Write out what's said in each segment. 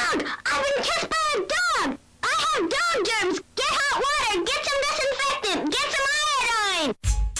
dog! I've been kissed by a dog! I have dog germs! Get hot water! Get some disinfectant! Get some iodine!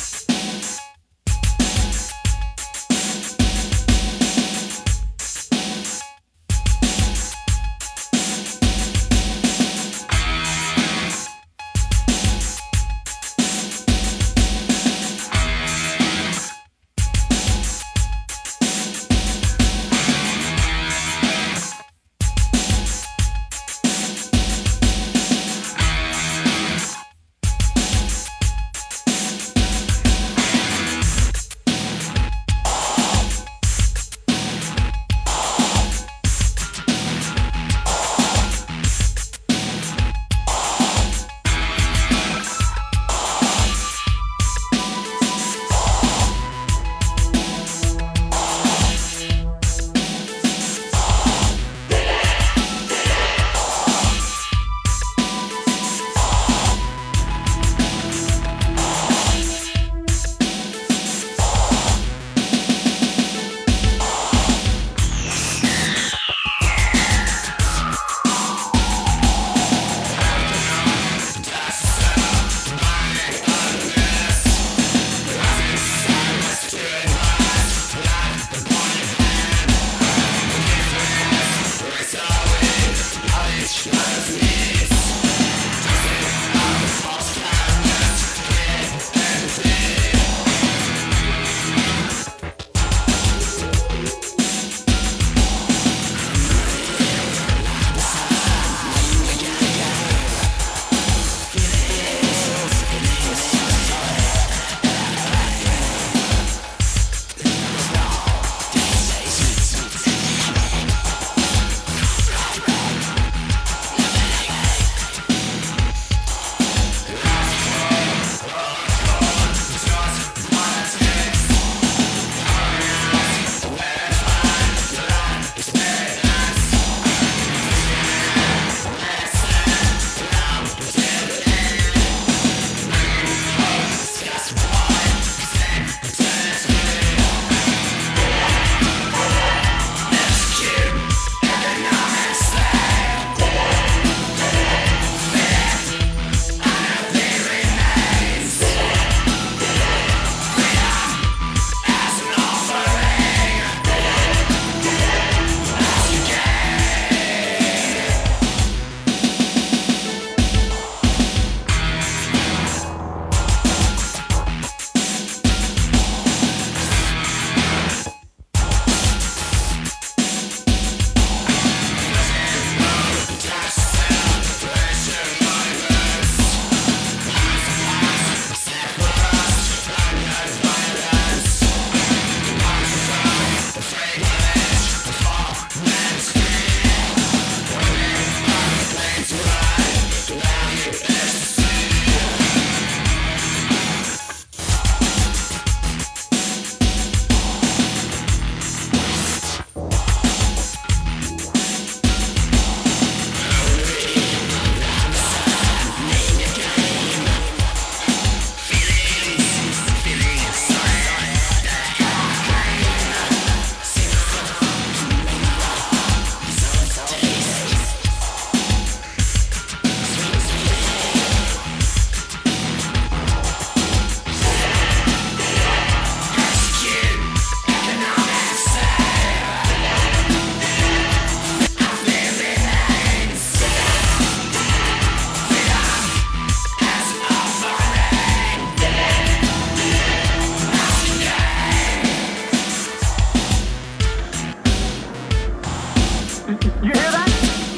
You hear that?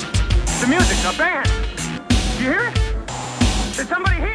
The music, a band. You hear it? There's somebody here.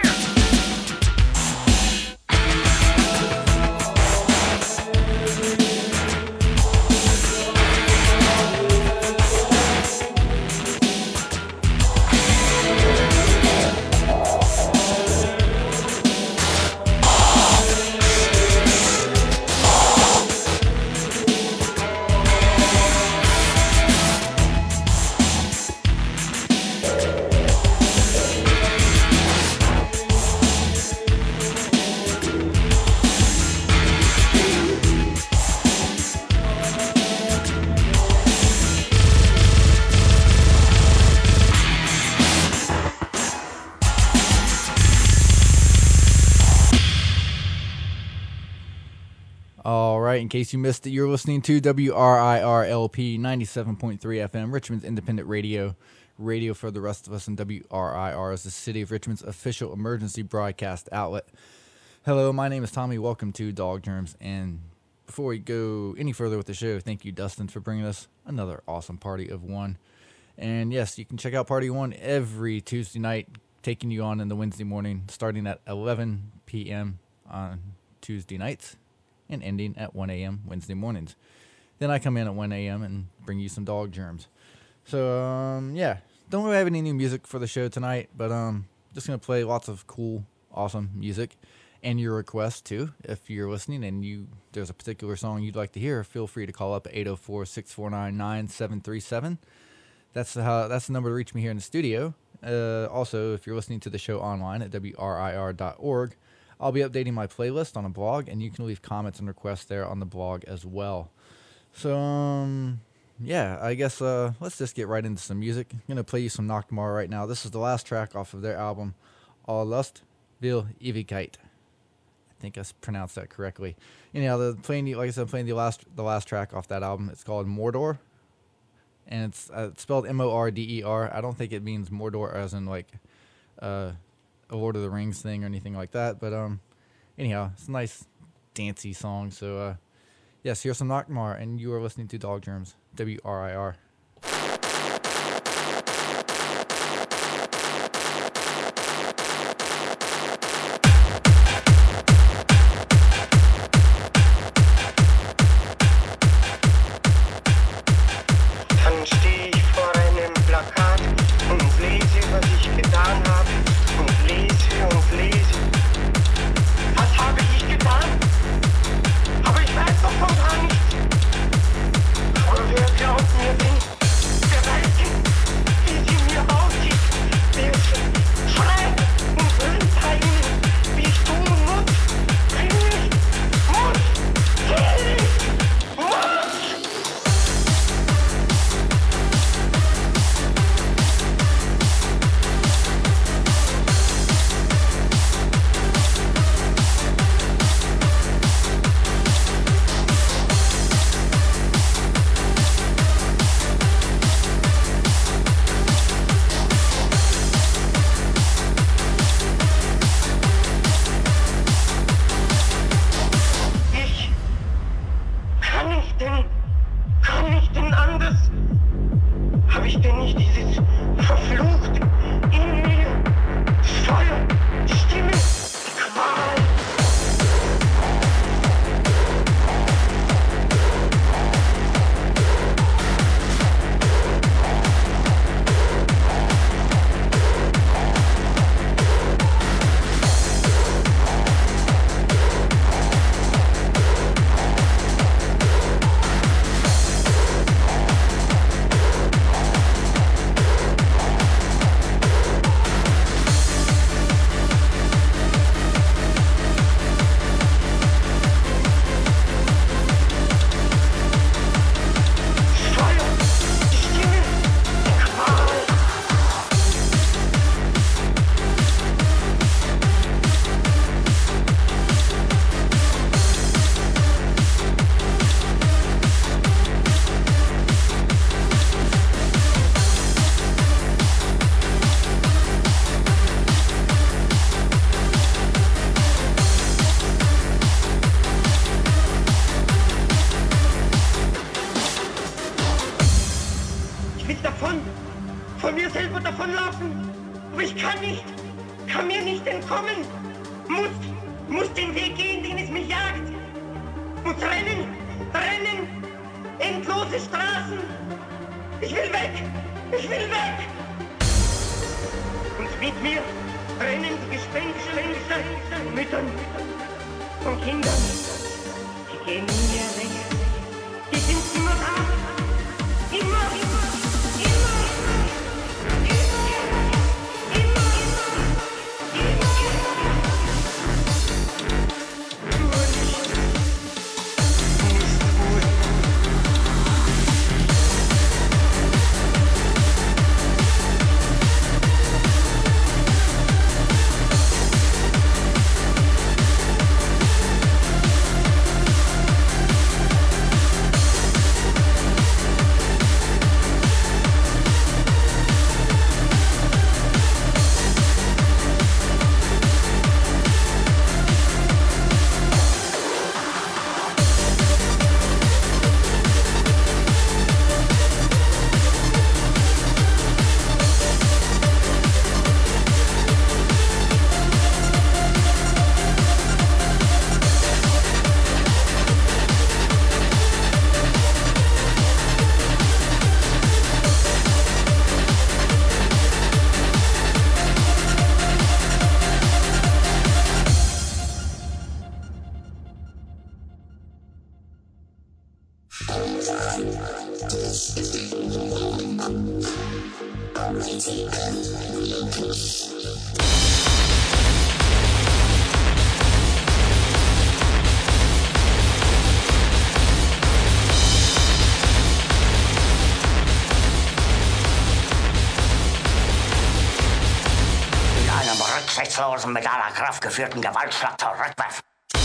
right, in case you missed it, you're listening to WRIR-LP 97.3 FM, Richmond's independent radio for the rest of us, and WRIR is the City of Richmond's official emergency broadcast outlet. Hello, my name is Tommy. Welcome to Dog Germs, and before we go any further with the show, thank you, Dustin, for bringing us another awesome Party of One. And yes, you can check out Party of One every Tuesday night, taking you on in the Wednesday morning, starting at 11 p.m. on Tuesday nights and ending at 1 a.m. Wednesday mornings. Then I come in at 1 a.m. and bring you some Dog Germs. So, yeah, don't really have any new music for the show tonight, but just going to play lots of cool, awesome music. And your requests, too. If you're listening and there's a particular song you'd like to hear, feel free to call up at 804-649-9737. That's the number to reach me here in the studio. Also, if you're listening to the show online at WRIR.org, I'll be updating my playlist on a blog, and you can leave comments and requests there on the blog as well. So, yeah, I guess let's just get right into some music. I'm going to play you some Nachtmahr right now. This is the last track off of their album, All Lust Will Ewigkeit. I think I pronounced that correctly. Anyhow, like I said, I'm playing the last track off that album. It's called Mordor, and it's spelled M-O-R-D-E-R. I don't think it means Mordor as in like a Lord of the Rings thing or anything like that, but anyhow, it's a nice dancey song. So yes, here's some Nachtmahr, and you are listening to Dog Germs, WRIR. Dann stehe ich vor einem Plakat und lese, was ich getan habe, und lese und lese. Was habe ich getan? Aber ich weiß doch von gar nichts. Aber wer glaubt mir denn? Wer weiß denn, wie sie mir aussieht? Wer schreit und brüllt bei ihnen, wie ich tun muss? Will, muss, muss! Kann ich denn anders? Habe ich denn nicht dieses verflucht in mir Feuer, Stimme, Qual? Von mir selber davonlaufen, aber ich kann mir nicht entkommen, muss den Weg gehen, den es mich jagt, muss rennen, endlose Straßen, ich will weg, und mit mir rennen die Gespenster, Müttern und Kindern, die gehen nie mehr weg, die sind immer da, immer. Rücksichtslosen, mit aller Kraft geführten Gewaltschlag zurückwerfen.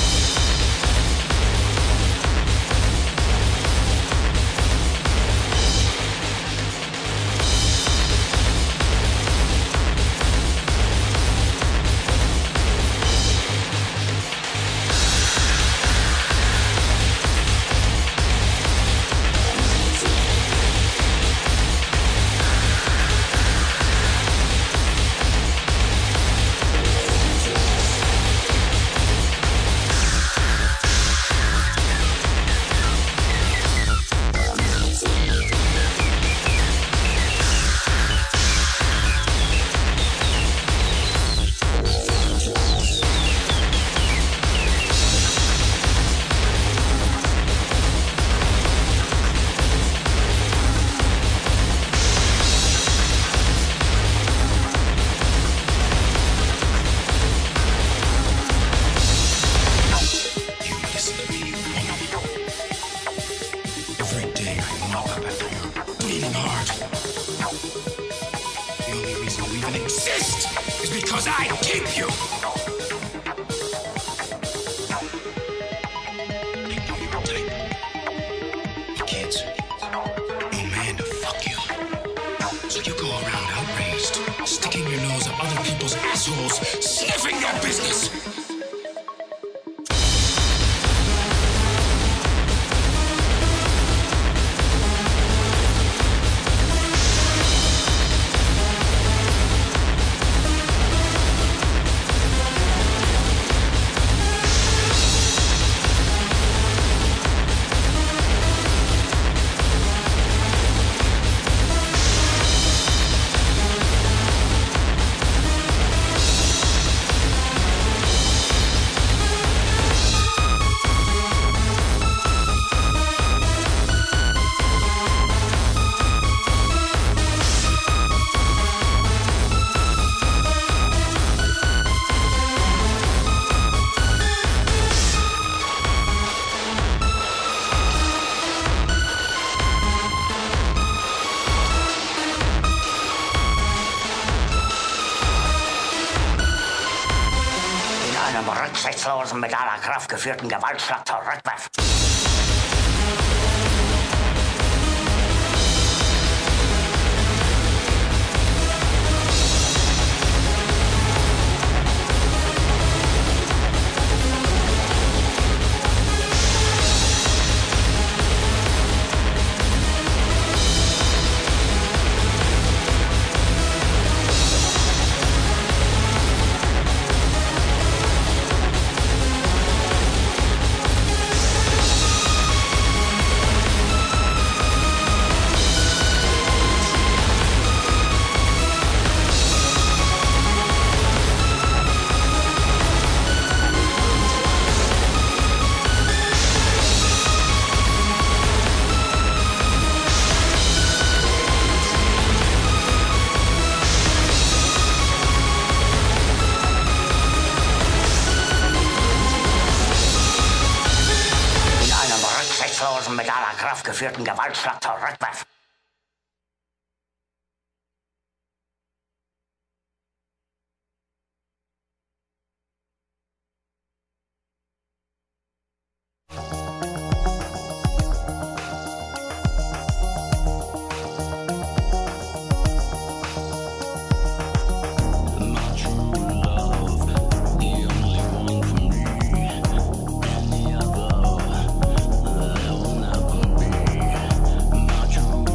Rücksichtslosen, mit aller Kraft geführten Gewaltschlag zurückwerfen. Mit aller Kraft geführten Gewaltschlag zurückwerfen. True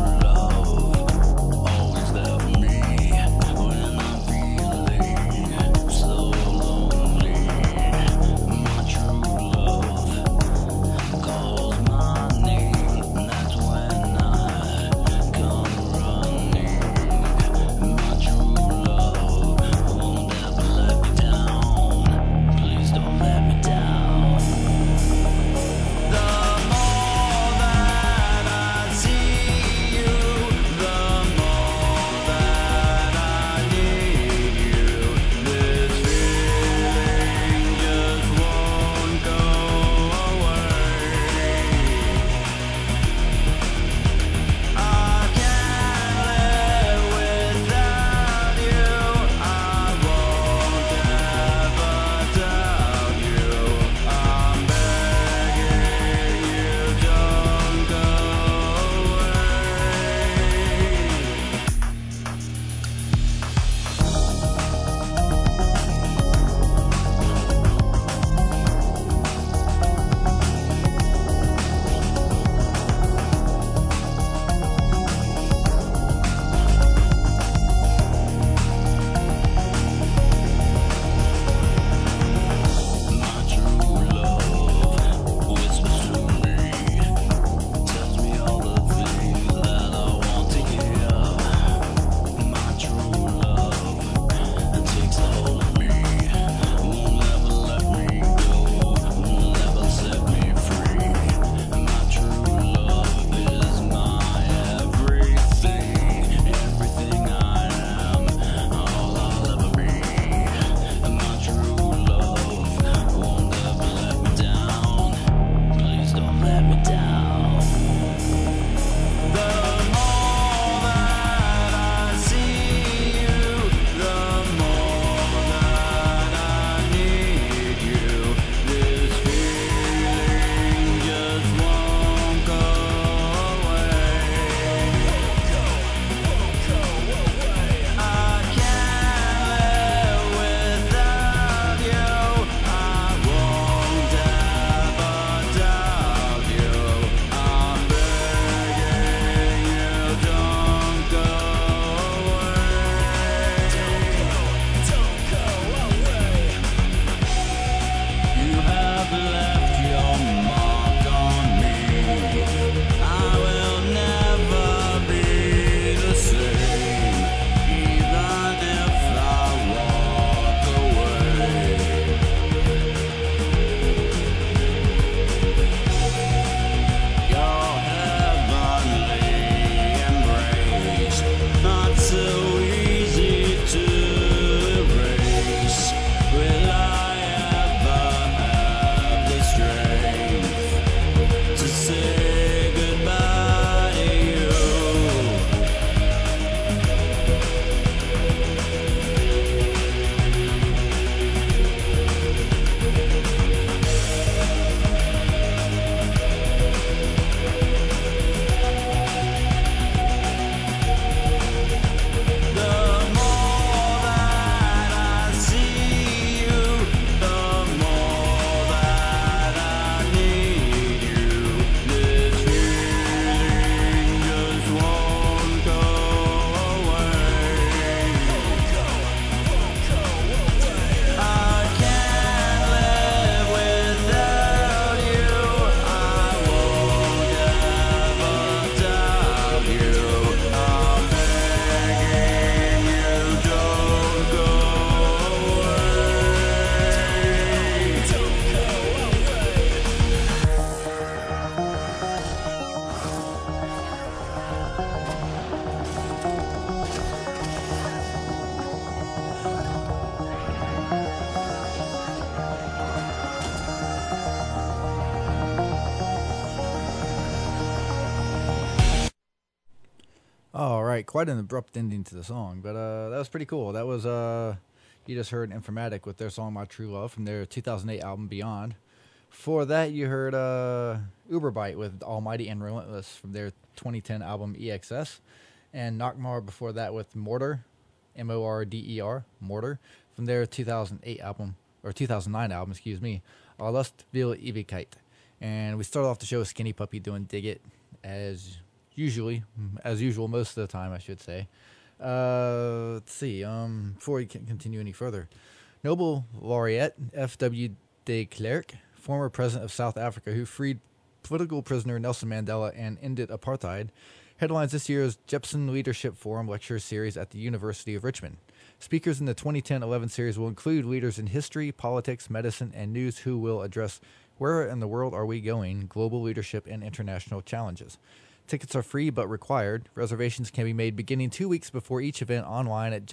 right, quite an abrupt ending to the song, but that was pretty cool. That was you just heard Informatic with their song "My True Love" from their 2008 album Beyond. Before that, you heard Uberbite with "Almighty and Relentless" from their 2010 album EXS, and Nockmar before that with "Mortar," M-O-R-D-E-R, Mortar, from their 2008 album or 2009 album, excuse me, Lust will Ewigkeit. And we started off the show with Skinny Puppy doing "Dig It" as usual, most of the time, I should say. Let's see. Before we can continue any further, Nobel laureate F.W. de Klerk, former president of South Africa who freed political prisoner Nelson Mandela and ended apartheid, headlines this year's Jepson Leadership Forum lecture series at the University of Richmond. Speakers in the 2010-11 series will include leaders in history, politics, medicine, and news who will address where in the world are we going, global leadership, and international challenges. Tickets are free but required. Reservations can be made beginning 2 weeks before each event online at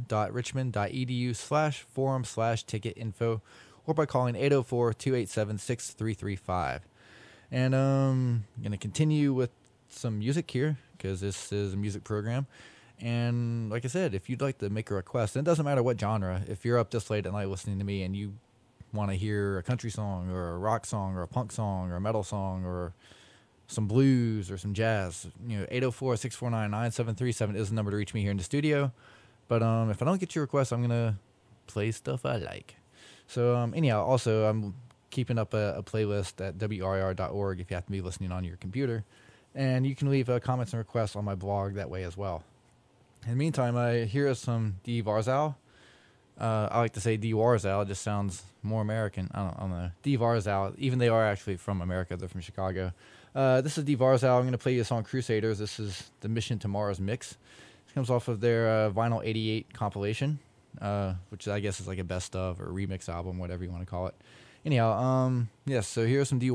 jepson.richmond.edu/forum/ticket info or by calling 804-287-6335. And I'm going to continue with some music here because this is a music program. And like I said, if you'd like to make a request, and it doesn't matter what genre, if you're up this late at night listening to me and you want to hear a country song or a rock song or a punk song or a metal song or some blues or some jazz, 804-649-9737 is the number to reach me here in the studio. But if I don't get your request, I'm going to play stuff I like. So anyhow, also I'm keeping up a playlist at WRIR.org if you have to be listening on your computer. And you can leave comments and requests on my blog that way as well. In the meantime, here is some Die Warzow. I like to say Die Warzow, it just sounds more American. I don't know. Die Warzow, even they are actually from America, they're from Chicago. This is Die Warzow. I'm going to play you the song Crusaders. This is the Mission to Mars mix. This comes off of their Vinyl 88 compilation, which I guess is like a best of or remix album, whatever you want to call it. Anyhow, yes, so here's some Die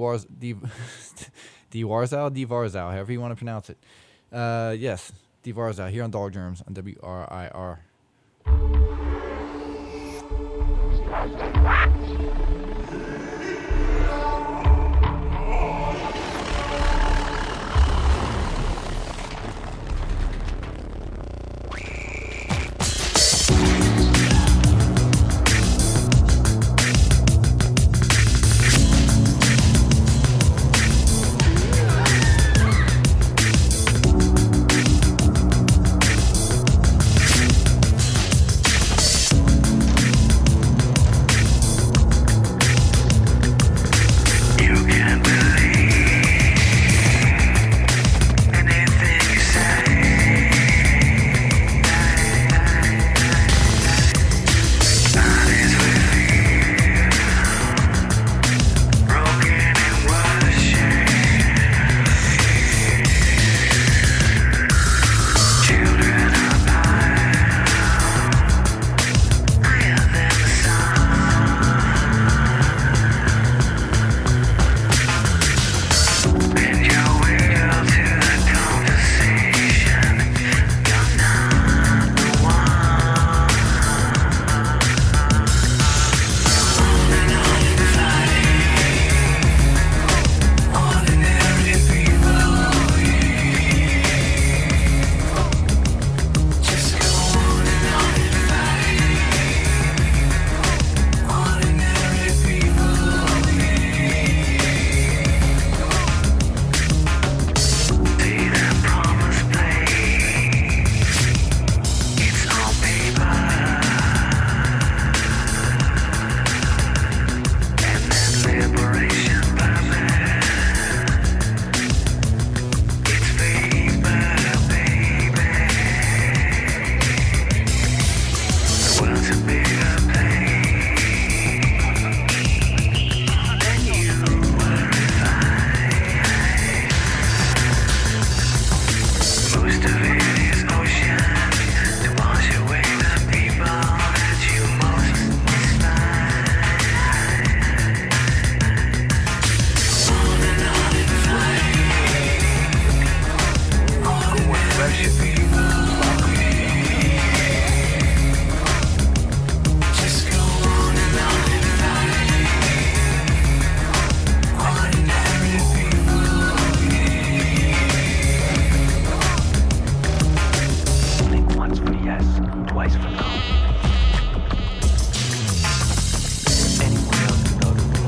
Warzow, however you want to pronounce it. Yes, Die Warzow here on Dog Germs on WRIR. twice from now. Anyone else can go to me.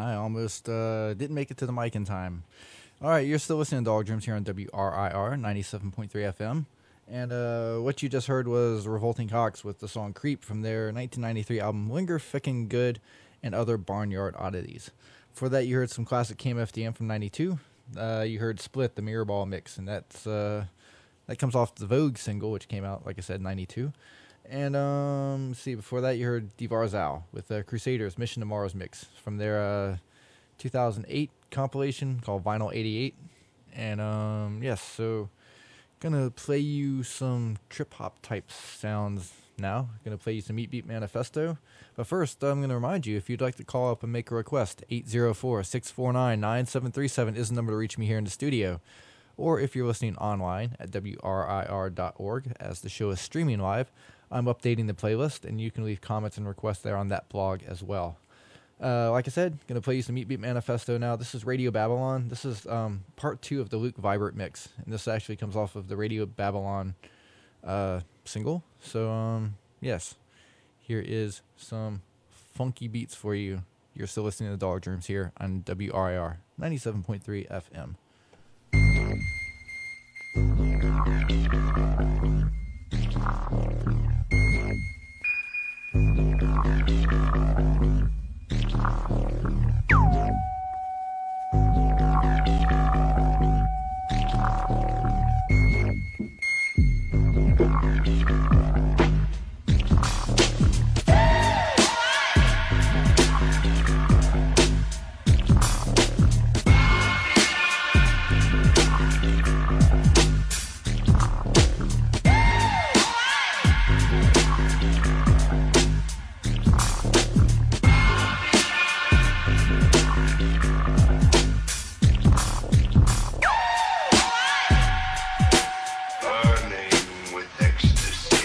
I almost didn't make it to the mic in time. All right, you're still listening to Dog Dreams here on WRIR 97.3 FM. And what you just heard was Revolting Cocks with the song Creep from their 1993 album Linger Fickin' Good and Other Barnyard Oddities. For that, you heard some classic KMFDM from 92. You heard Split, the Mirrorball mix, and that comes off the Vogue single, which came out, like I said, 92. And let's see, before that, you heard Divarzal with Crusaders Mission to Mars mix from their 2008 compilation called Vinyl 88. And yes, so gonna play you some trip hop type sounds now. Gonna play you some Meat Beat Manifesto. But first, I'm gonna remind you, if you'd like to call up and make a request, 804-649-9737 is the number to reach me here in the studio. Or if you're listening online at WRIR.org, as the show is streaming live, I'm updating the playlist, and you can leave comments and requests there on that blog as well. Like I said, going to play you some Meat Beat Manifesto now. This is Radio Babylon. This is part 2 of the Luke Vibert mix, and this actually comes off of the Radio Babylon single. So, yes, here is some funky beats for you. You're still listening to Dog Dreams here on WRIR 97.3 FM. Burning with ecstasy.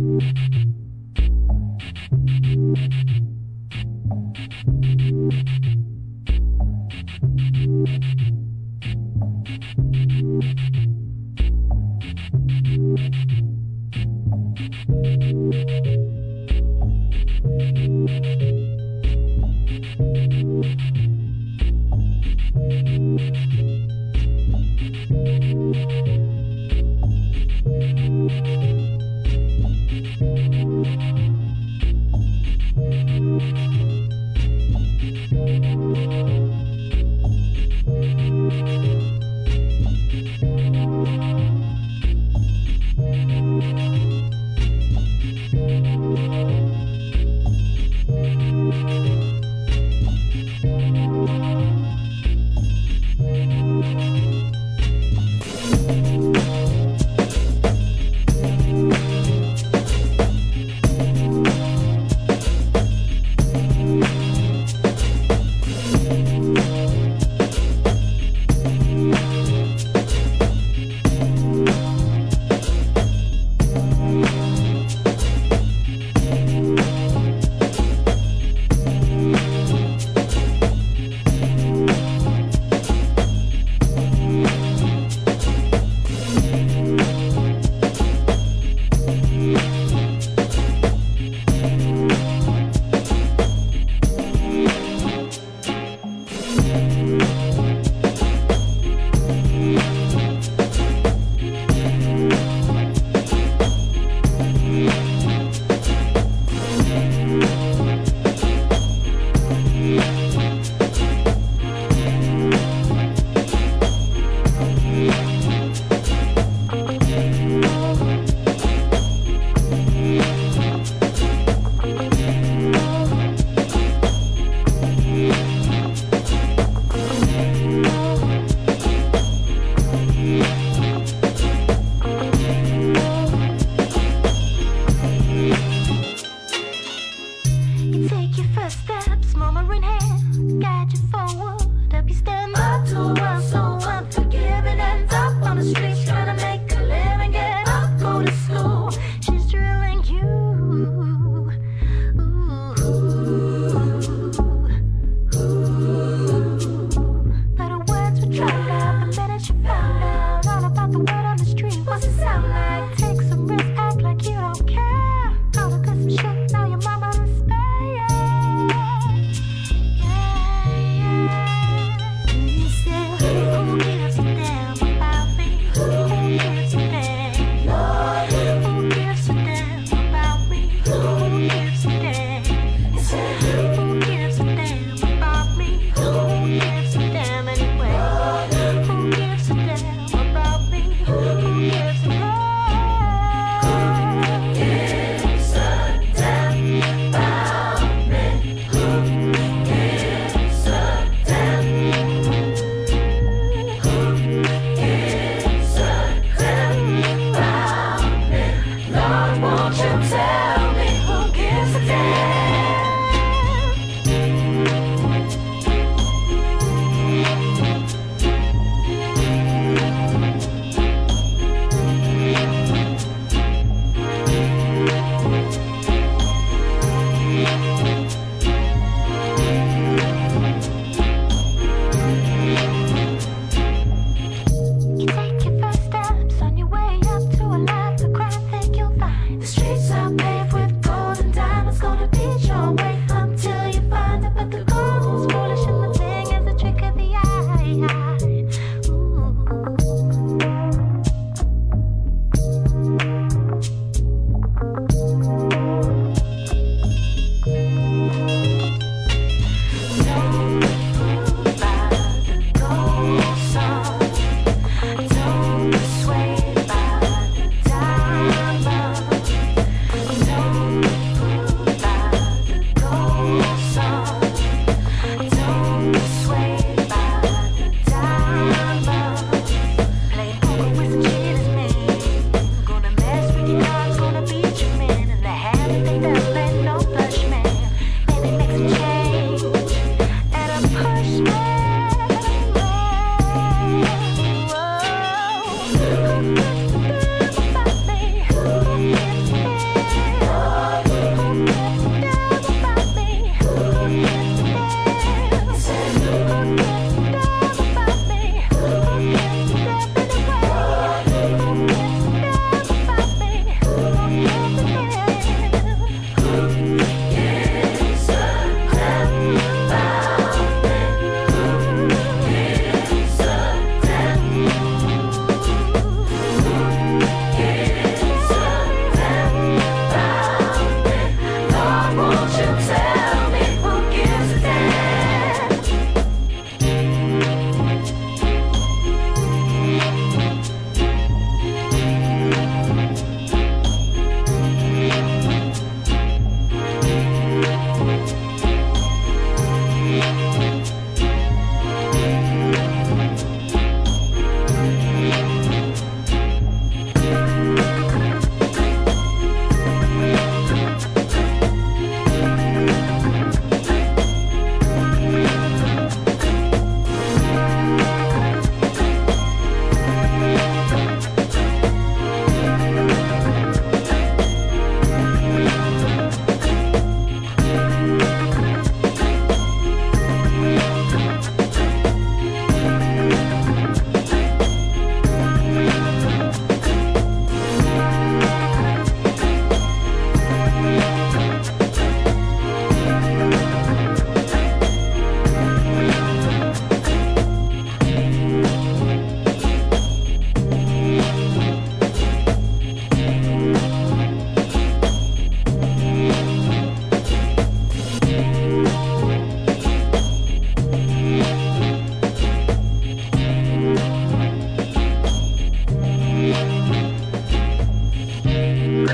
Take your first steps on your way up to a life of crime. Think you'll find the streets are paved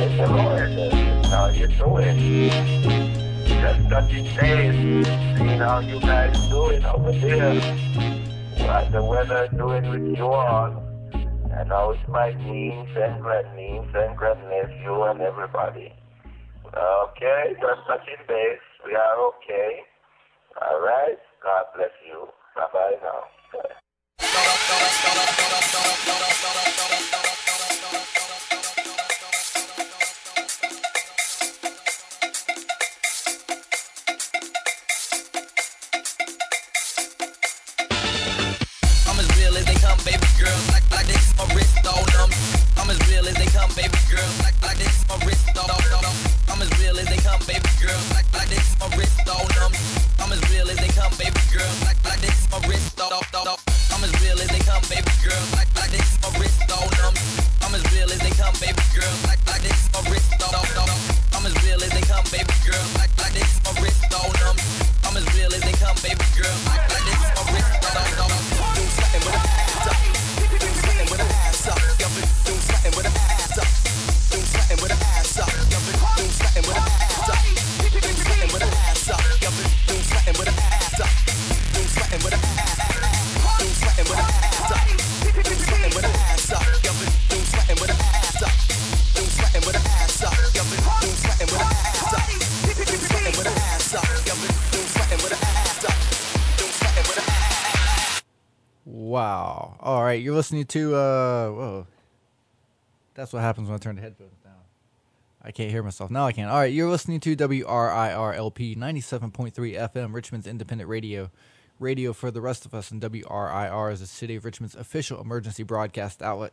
praise the Lord. That's how you do it. Just touching base, seeing how you guys do it over there. What the weather doing with you all. And how it's my niece and grandnephew and everybody. Okay, just touching base. We are okay. All right. God bless you. Bye-bye now. I'm as real as they come, baby girl. Like this, my wrist all numb. I'm as real as they come, baby girl. Like this, my wrist all numb. I'm as real as they come, baby girl. Like this, my wrist all numb. I'm as real as they come, baby girl. Like this, my wrist all numb. I'm as real as they come, baby girl. Like this, my wrist all numb. I'm as real as they come, baby girl. Like this, my wrist all numb. I'm as real as they come, baby girl. Like this, my wrist all numb. I'm as real as they come, baby girl. Like this, my wrist all numb. Do something with a ass up. Do something with a ass up. Do something with a ass up. Do something with a ass up. Do something with a ass up. Do something with a ass up. Do something with a ass up. Do something with a ass up. Do something with a ass up. Do something with a ass up. Do something with a ass up. Do something with a ass up. Do something with a ass up. Do something with a ass up. Do something with a ass up. Do something with a ass up. Wow. All right, you're listening to whoa. That's what happens when I turn the headphones down. I can't hear myself. Now I can. All right, you're listening to WRIR-LP 97.3 FM, Richmond's independent radio. Radio for the rest of us, and WRIR is the City of Richmond's official emergency broadcast outlet.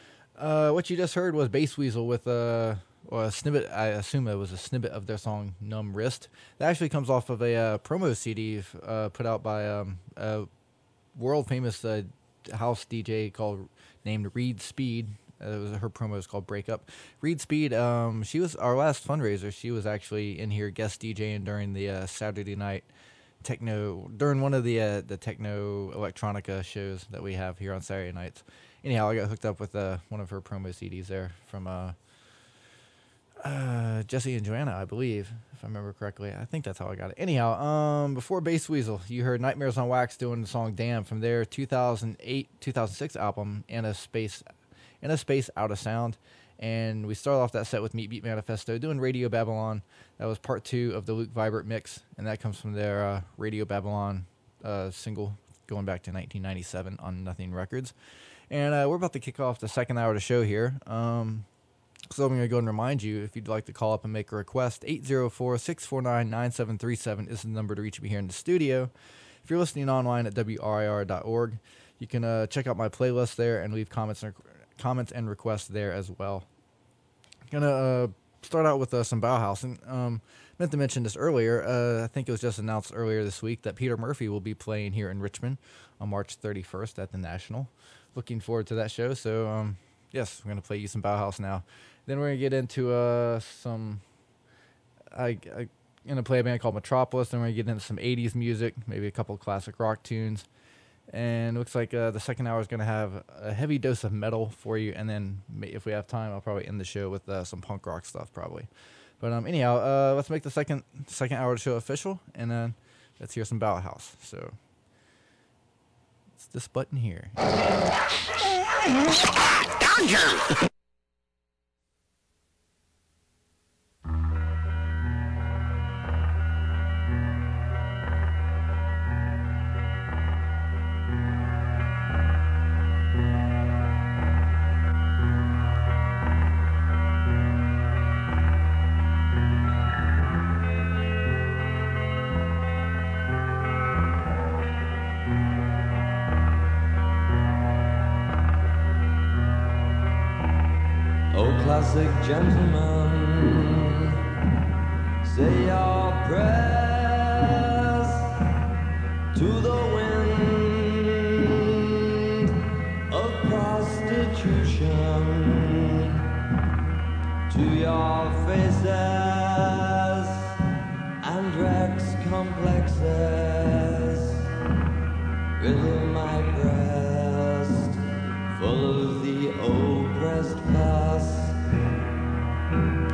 What you just heard was Bass Weasel with a snippet. I assume it was a snippet of their song "Numb Wrist." That actually comes off of a promo CD put out by a world famous house DJ named Reed Speed. Her promo is called "Break Up." Reed Speed. She was our last fundraiser. She was actually in here guest DJing during the Saturday night techno, during one of the techno electronica shows that we have here on Saturday nights. Anyhow, I got hooked up with one of her promo CDs there from Jesse and Joanna, I believe, if I remember correctly. I think that's how I got it. Anyhow, before Bass Weasel, you heard Nightmares on Wax doing the song "Damn" from their 2006 album, In a Space Out of Sound. And we started off that set with Meat Beat Manifesto doing Radio Babylon. That was part 2 of the Luke Vibert mix, and that comes from their Radio Babylon single going back to 1997 on Nothing Records. And we're about to kick off the second hour of the show here. So I'm going to go and remind you, if you'd like to call up and make a request, 804-649-9737 is the number to reach me here in the studio. If you're listening online at WRIR.org, you can check out my playlist there and leave comments and requests there as well. I'm gonna start out with some Bauhaus, and meant to mention this earlier. I think it was just announced earlier this week that Peter Murphy will be playing here in Richmond on March 31st at the National. Looking forward to that show. So yes, we're gonna play you some Bauhaus now. Then we're gonna get into some. I'm gonna play a band called Metropolis. Then we're gonna get into some 80s music, maybe a couple of classic rock tunes. And it looks like the second hour is going to have a heavy dose of metal for you. And then if we have time, I'll probably end the show with some punk rock stuff probably. But anyhow, let's make the second hour of the show official. And then let's hear some Bauhaus. So it's this button here. Danger! Classic gentlemen, say your prayers to the wind of prostitution, to your faces and Rex complexes, within my breast, full of the oppressed past.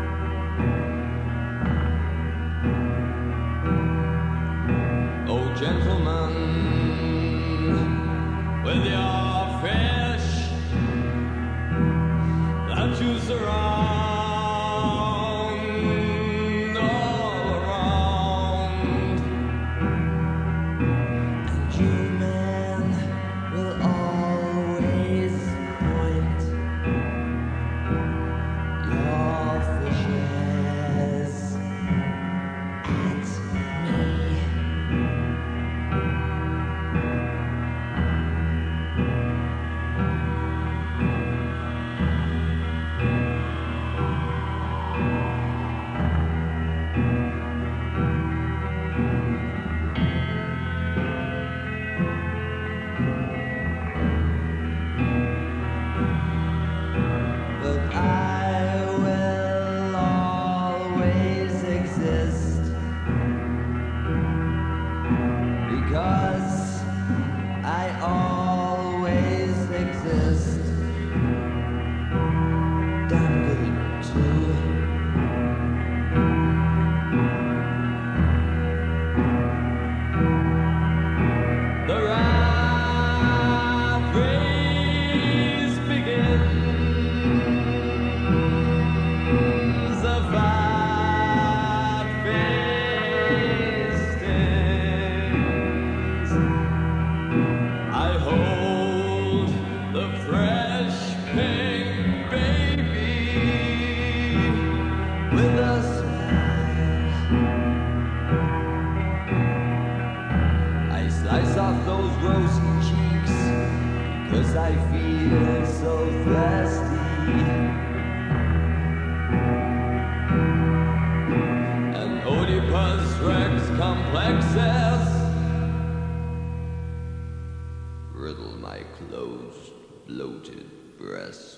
excess. Riddle my closed, bloated breast.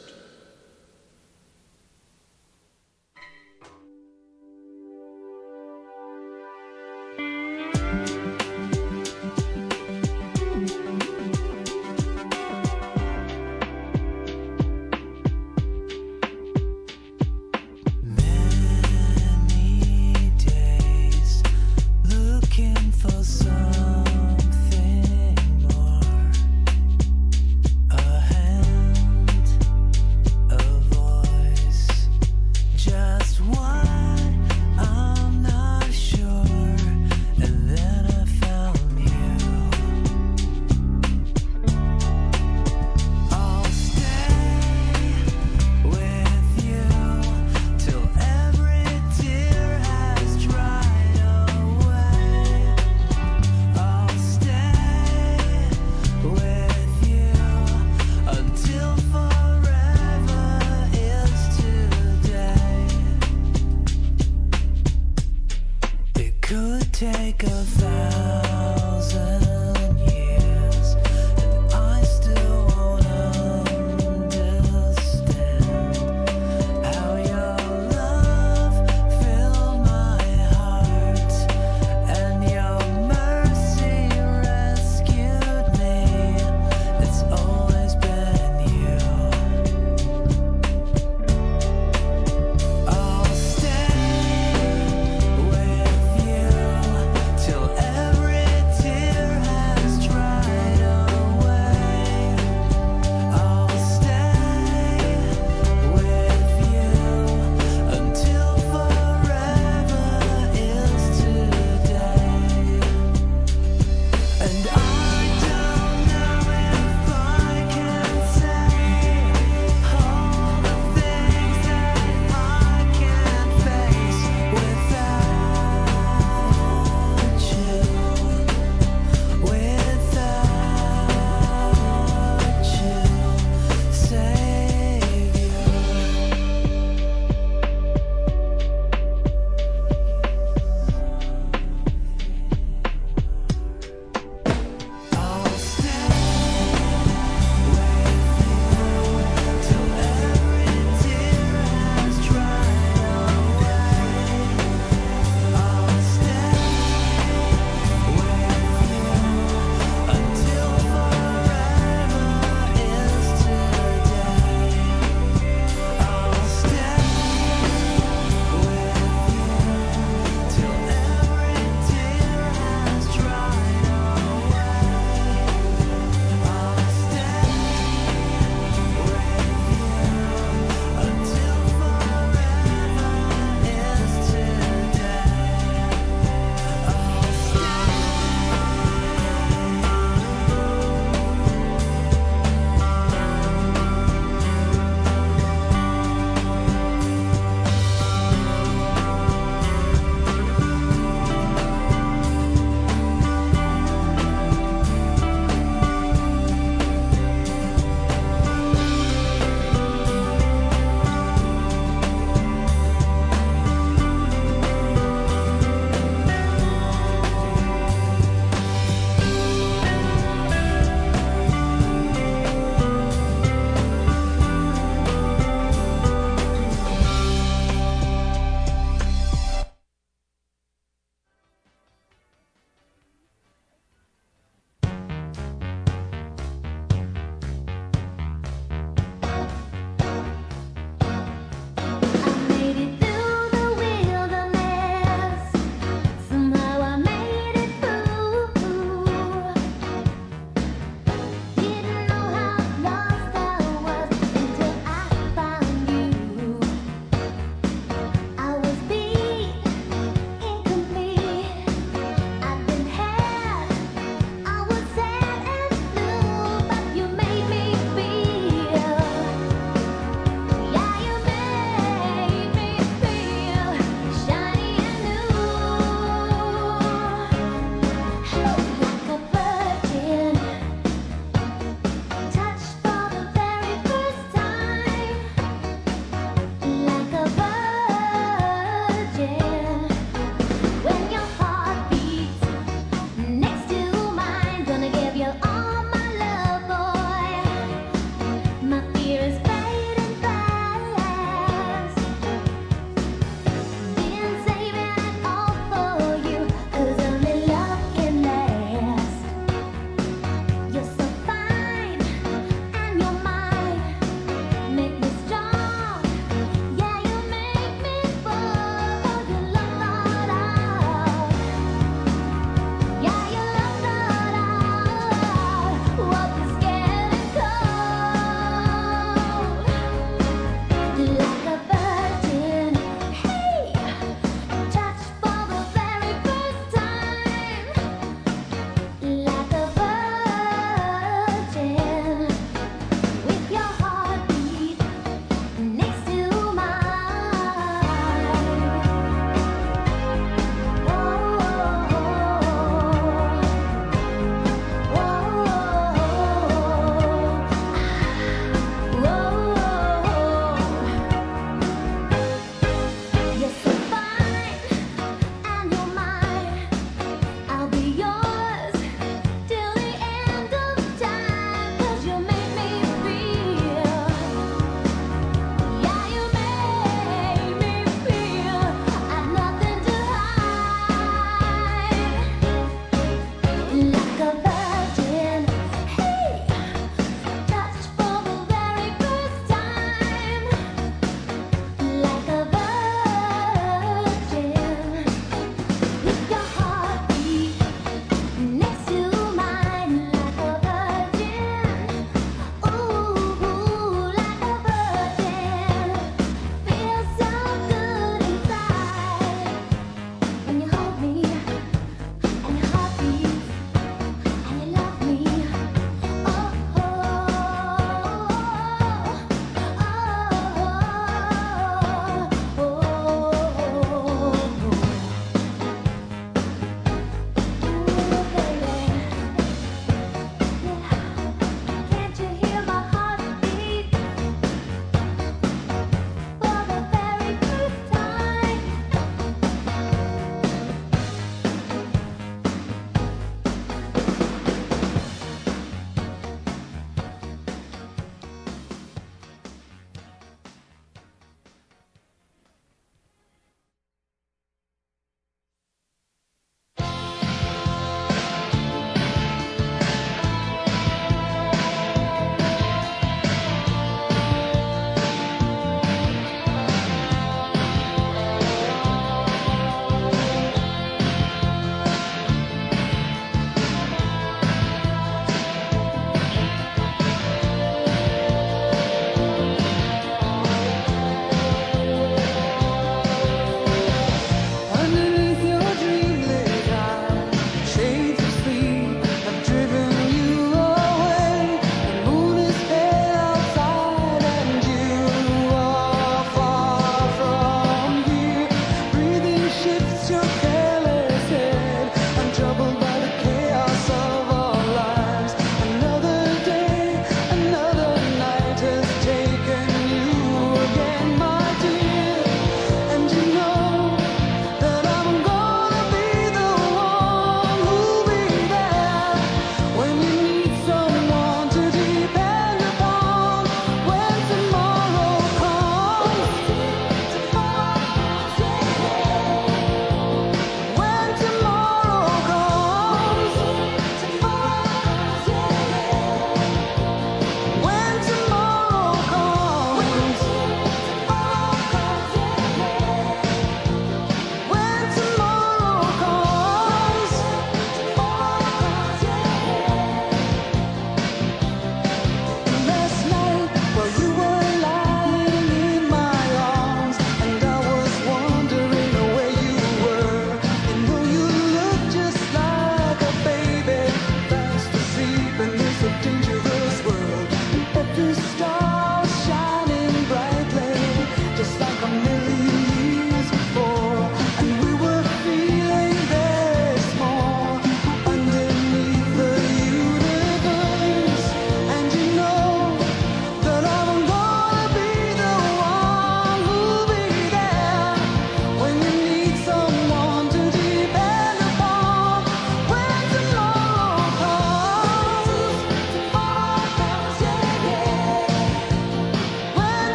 Till every tear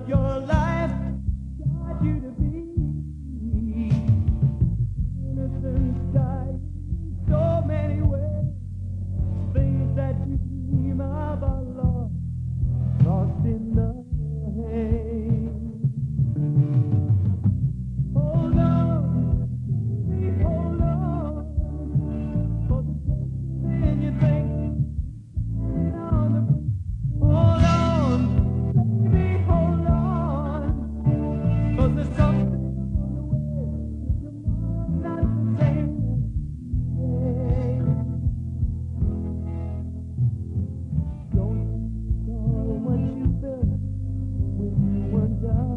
your life taught you to be. Innocence died in so many ways. Things that you dream of are lost in the haze. Hold on, baby, hold on. For the person in your think on the brink. Hold on, baby, hold on. 'Cause there's something on the way. Tomorrow's not the same as today. Don't know what you felt when you were down.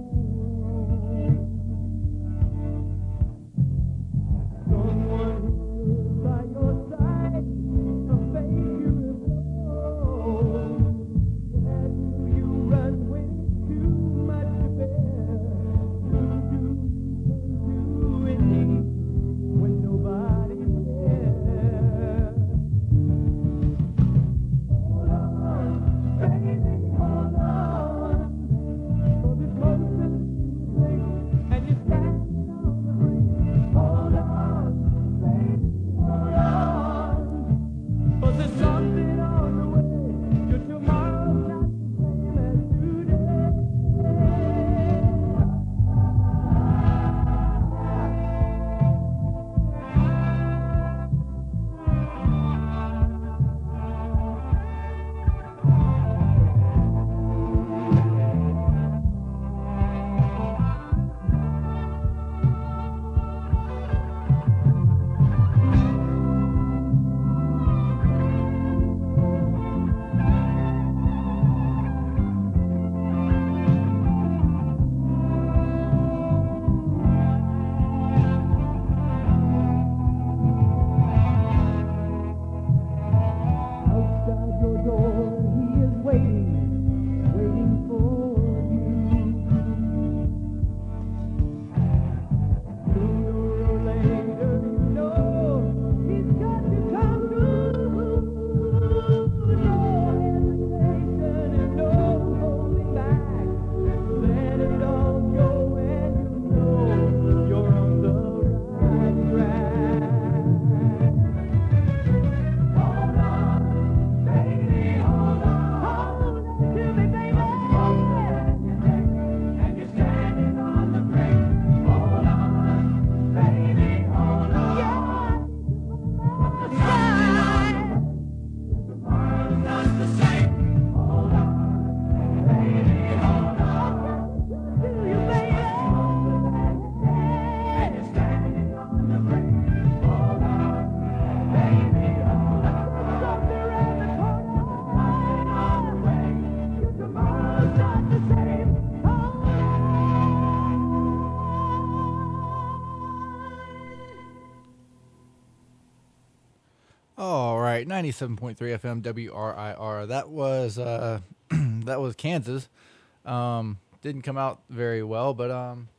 Someone who stood by your side, a faith you have known. Where do you run when it's too much to bear? Who do you turn to in need when nobody's there? Hold on, baby, hold on. For this moment you think, and you're standing on the brink. Hold on, baby, hold on. 'Cause there's something on the way. Your tomorrow's not the same as today. Outside your door, he is waiting for you. Sooner or later, you know he's got to come through. No hesitation and no holding back. Let it all go and you know you're on the right track. Hold on, baby, hold on. Hold on to me, baby. And you're standing on the brink. Hold on, baby, hold on. Tomorrow's not the same. Hold on, baby, hold on. To you, baby. And you're standing on the brink. Hold on, baby, hold on. Something around the corner. On the way. Your tomorrow's not the same. Hold on. All right, 97.3 FM WRIR. That was that was Kansas. Didn't come out very well, but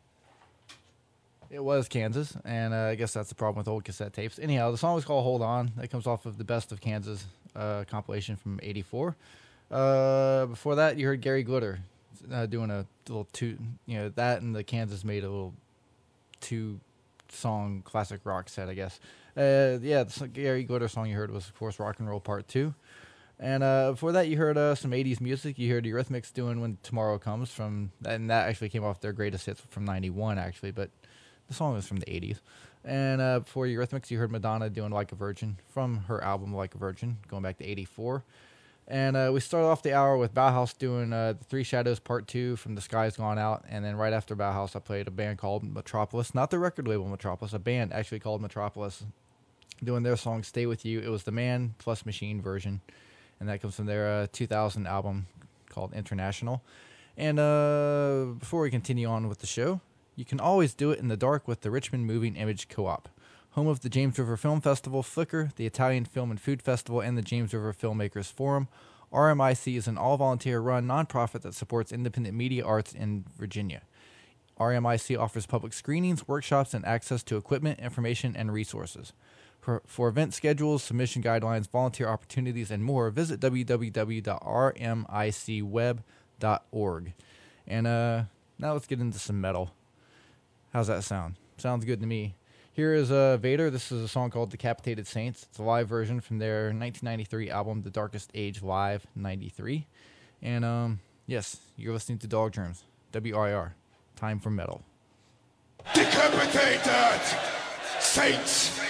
it was Kansas, and I guess that's the problem with old cassette tapes. Anyhow, the song was called "Hold On." That comes off of the Best of Kansas compilation from '84. Before that, you heard Gary Glitter doing a little that and the Kansas made a little two-song classic rock set, I guess. The Gary Glitter song you heard was, of course, Rock and Roll Part 2. And before that, you heard some 80s music. You heard the Eurythmics doing When Tomorrow Comes, and that actually came off their greatest hits from 91, actually, but the song was from the 80s. And before Eurythmics, you heard Madonna doing Like a Virgin from her album Like a Virgin, going back to 84. And we started off the hour with Bauhaus doing The Three Shadows Part 2 from The Sky's Gone Out. And then right after Bauhaus, I played a band called Metropolis. Not the record label Metropolis, a band actually called Metropolis, doing their song Stay With You. It was the Man Plus Machine version. And that comes from their 2000 album called International. And before we continue on with the show, you can always do it in the dark with the Richmond Moving Image Co-op. Home of the James River Film Festival, Flickr, the Italian Film and Food Festival, and the James River Filmmakers Forum, RMIC is an all-volunteer run nonprofit that supports independent media arts in Virginia. RMIC offers public screenings, workshops, and access to equipment, information, and resources. For event schedules, submission guidelines, volunteer opportunities, and more, visit www.rmicweb.org. And now let's get into some metal. How's that sound? Sounds good to me. Here is Vader. This is a song called Decapitated Saints. It's a live version from their 1993 album, The Darkest Age Live 93. And yes, you're listening to Dog Germs, WIR. Time for metal. Decapitated Saints.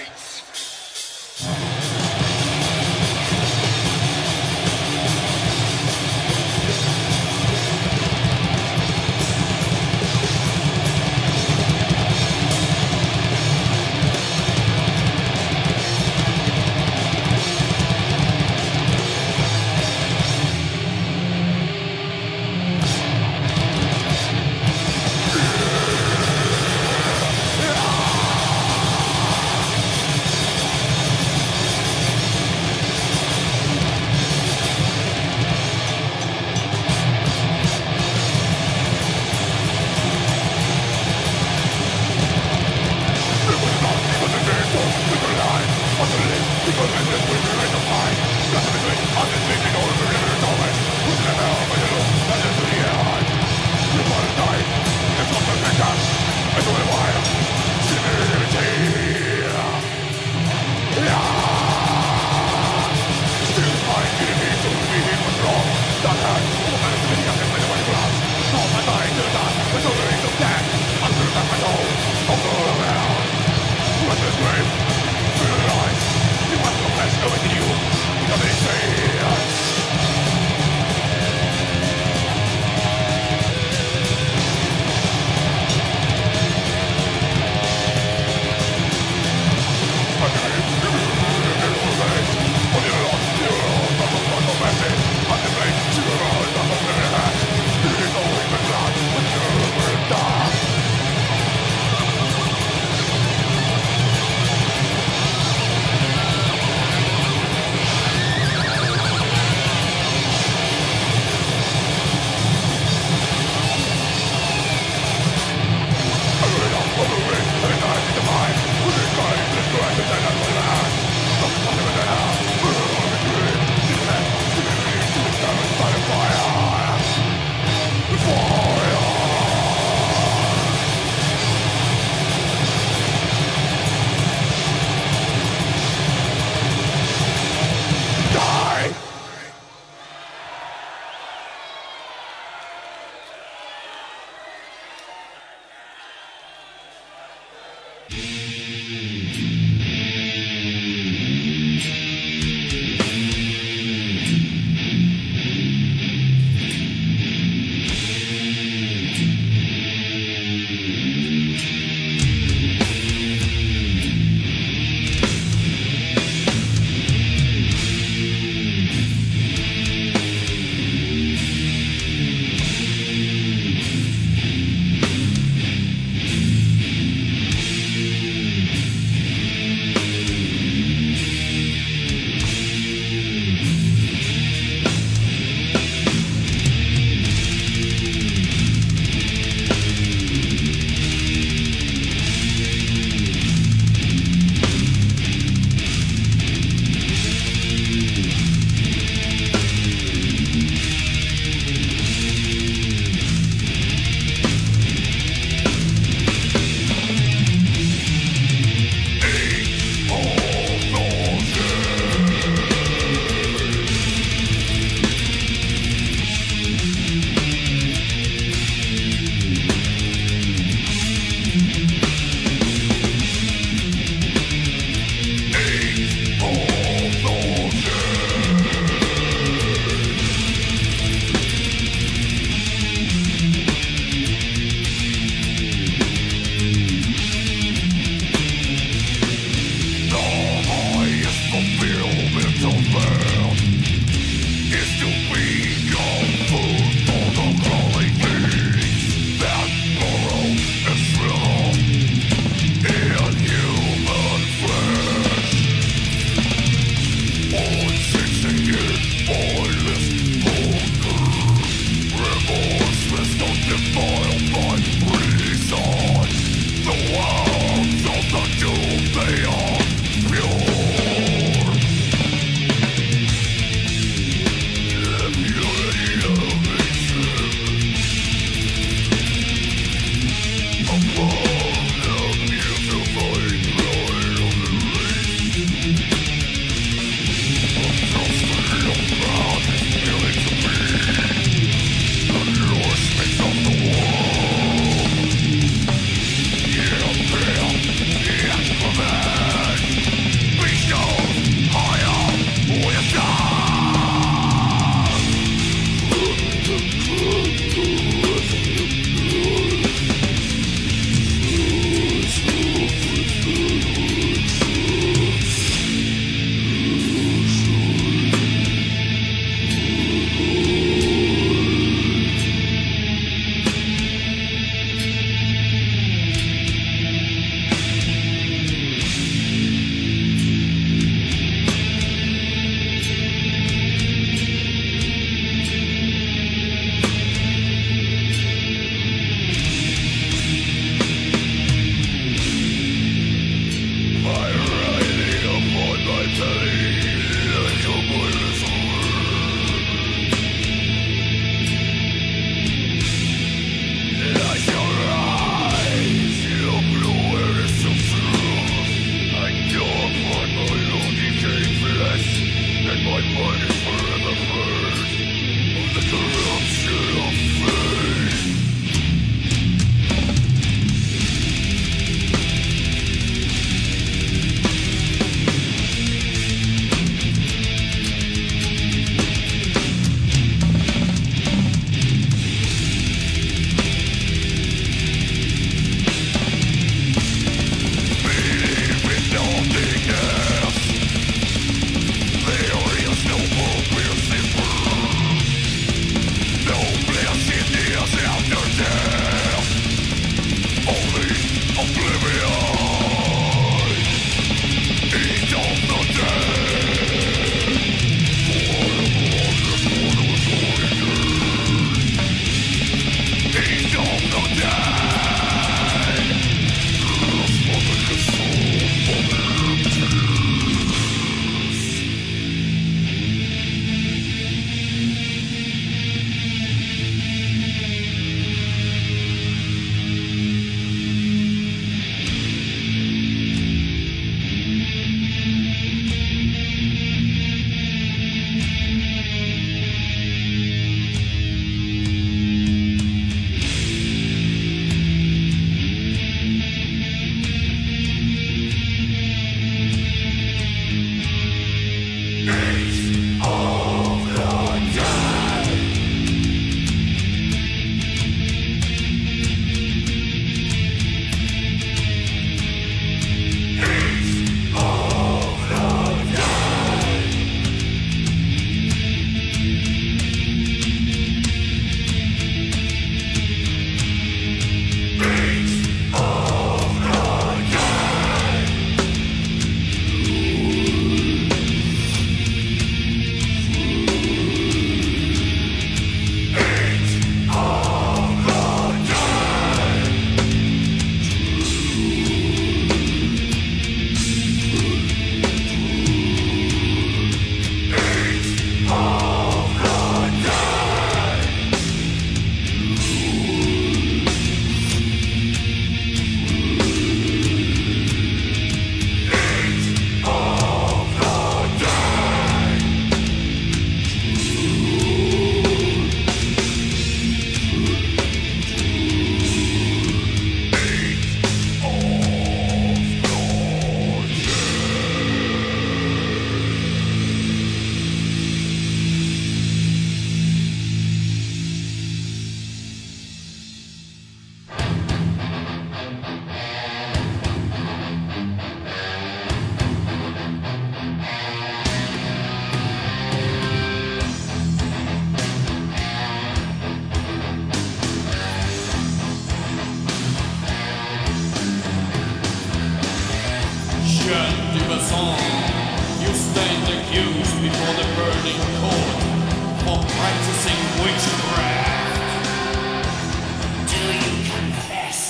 stand accused before the burning court for practicing witchcraft. Do you confess?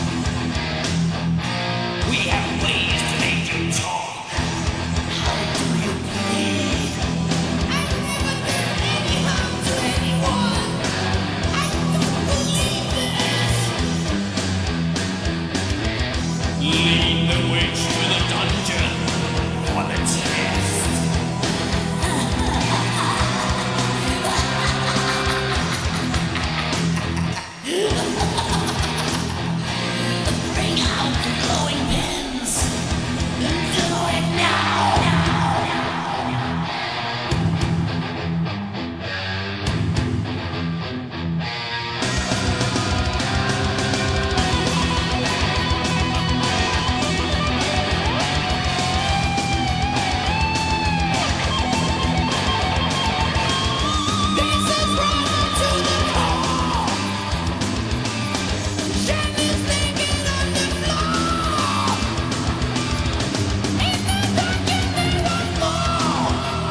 We have ways to make you talk. How do you plead? I've never done any harm to anyone. I don't believe this. Lead the witch to the dungeon For the test. Bring out the glowing pins. Do it now. This is wrong to the core. Shem is naked on the floor. In the dungeon there was more.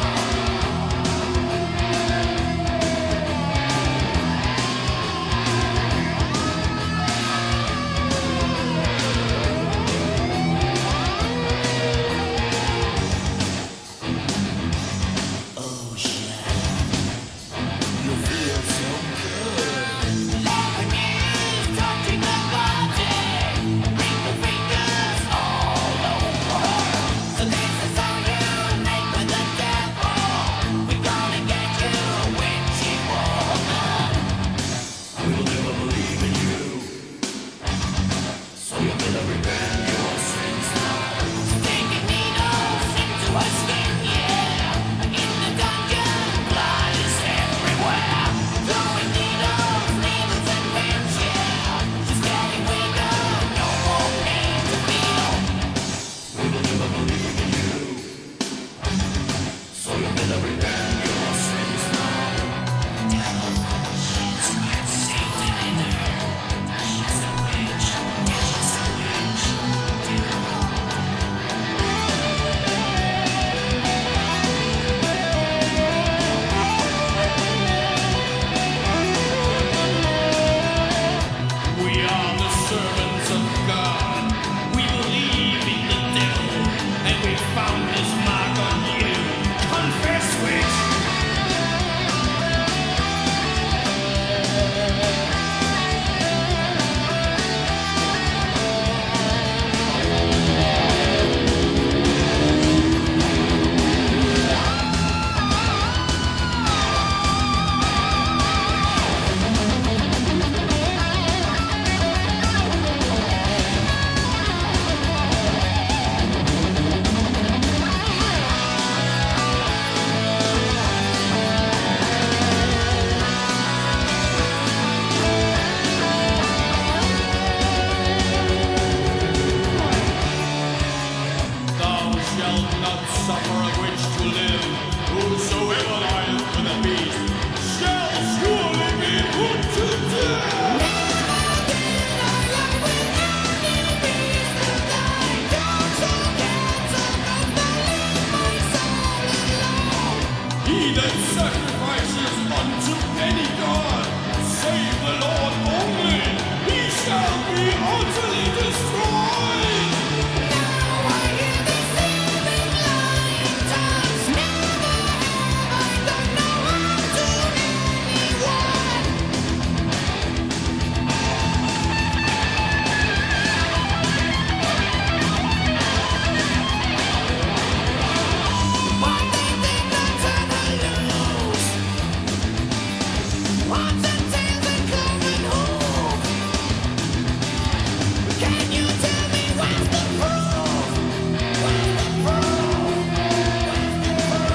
Oh, Shem, you feel so good. Lavinies touching the body, bring the fingers all over her. So this is how you make with the devil. We're gonna get you, witchy woman. We will never believe in you, so you better repent your sins now. Sticking needles into her skin, yeah. In the dungeon, blood is everywhere. Throwing needles, needles and pins, yeah. She's getting weaker, no more pain to feel. We will never believe in you, so you better repent your sins now. She's not Satan in her. She's a witch. She's a witch. We are the servants of God. We believe in the devil, and we found his mark on you. Confess, witch. Thou shalt not suffer a witch to live. Whosoever lieth with a beast shall surely be put to death. He that sacrifices unto any god, save the Lord only, he shall be utterly destroyed. Can you tell me where's the proof? Where's the proof?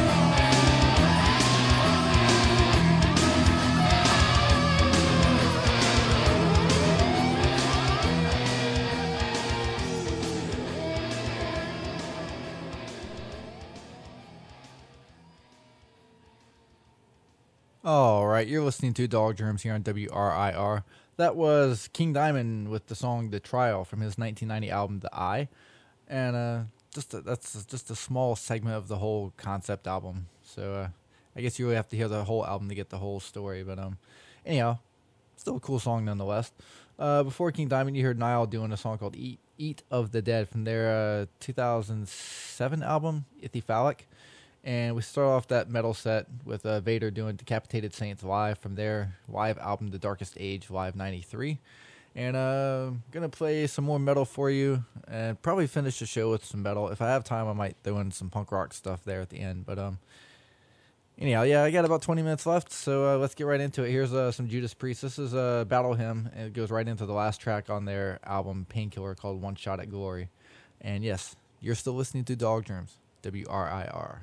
All right, you're listening to Dog Germs here on WRIR. That was King Diamond with the song "The Trial" from his 1990 album "The Eye," and that's just a small segment of the whole concept album. So I guess you really have to hear the whole album to get the whole story. But anyhow, still a cool song nonetheless. Before King Diamond, you heard Nile doing a song called "Eat of the Dead" from their 2007 album Ithyphallic. And we start off that metal set with Vader doing Decapitated Saints live from their live album The Darkest Age, Live 93. And gonna play some more metal for you and probably finish the show with some metal. If I have time, I might throw in some punk rock stuff there at the end. But anyhow, yeah, I got about 20 minutes left, so let's get right into it. Here's some Judas Priest. This is a battle hymn, and it goes right into the last track on their album Painkiller called One Shot at Glory. And yes, you're still listening to Dog Germs, WRIR.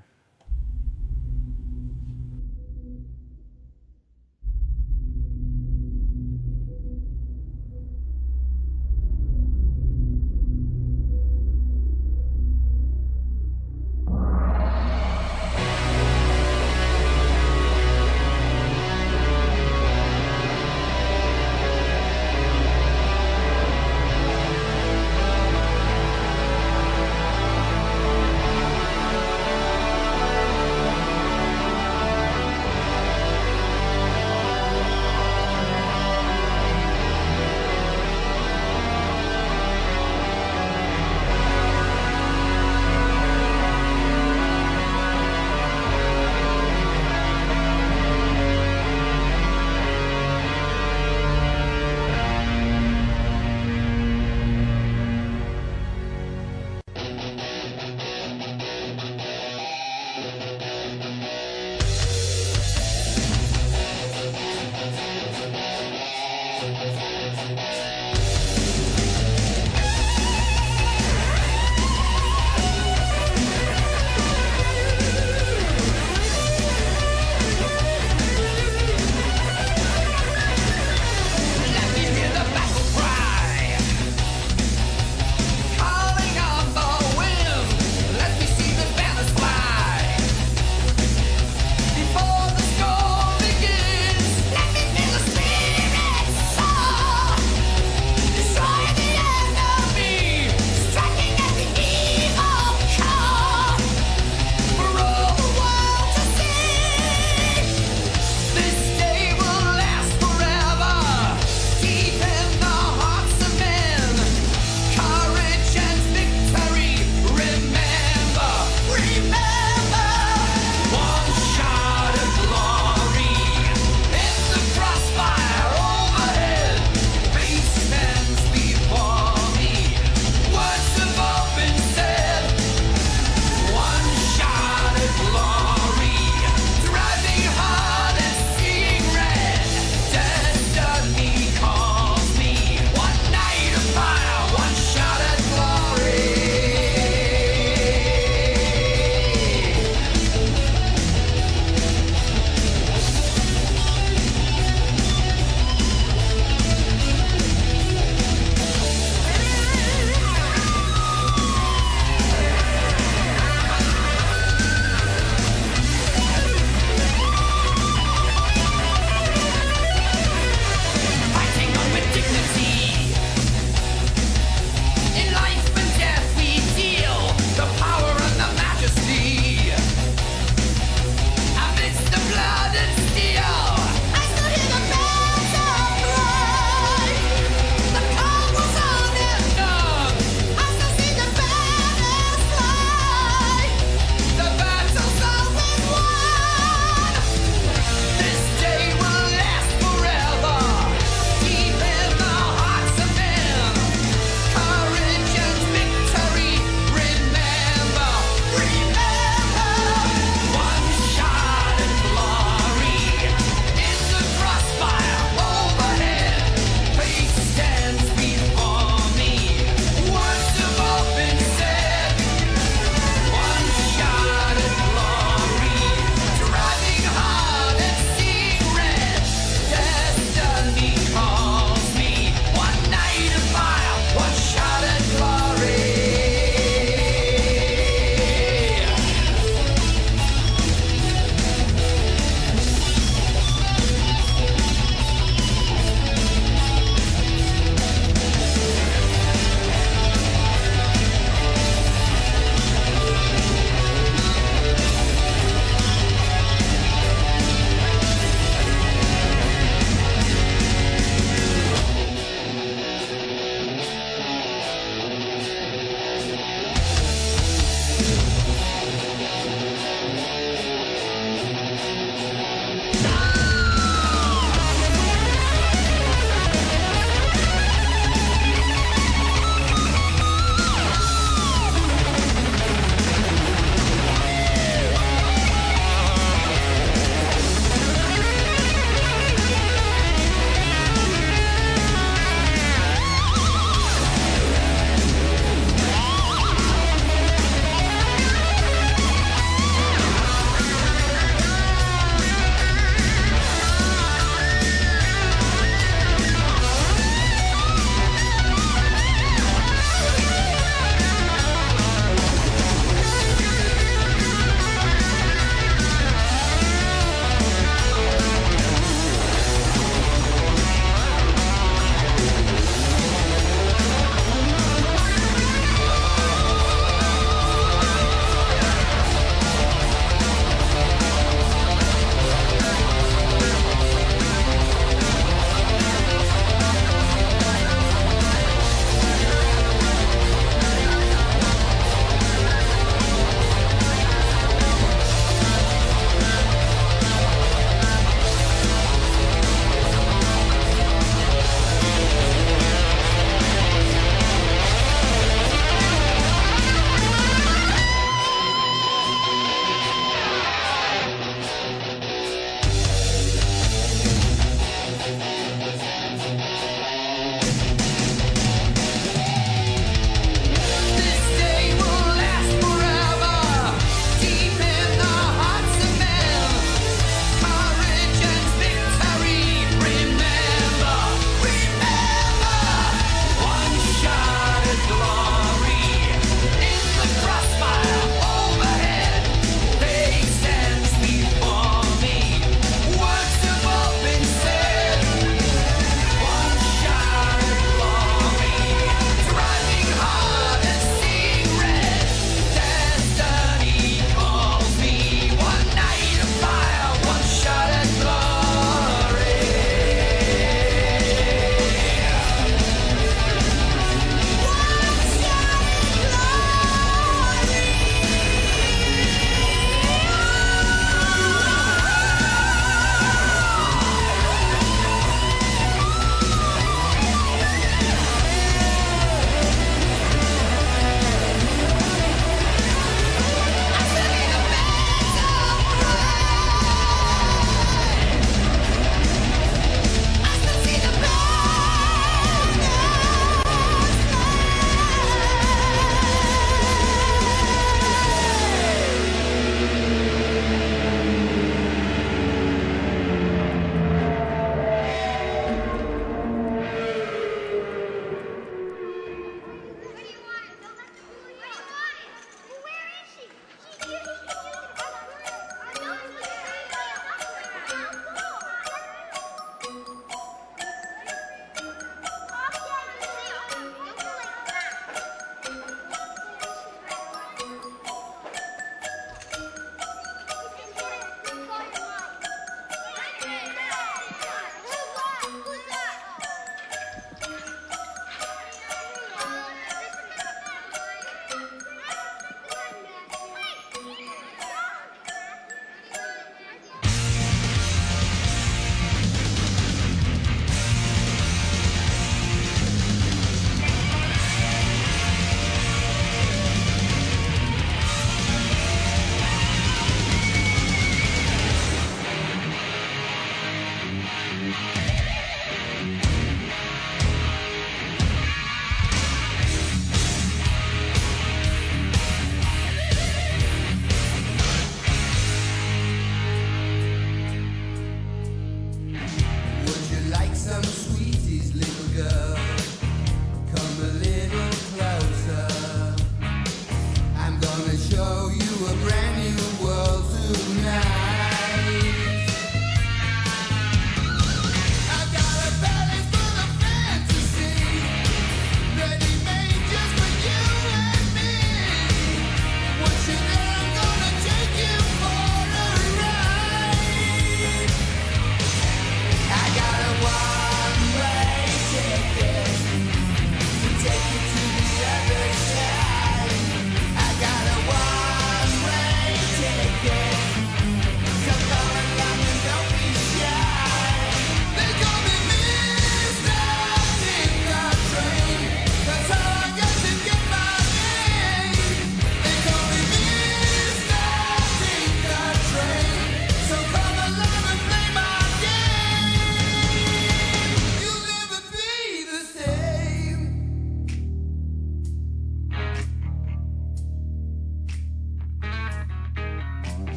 Thank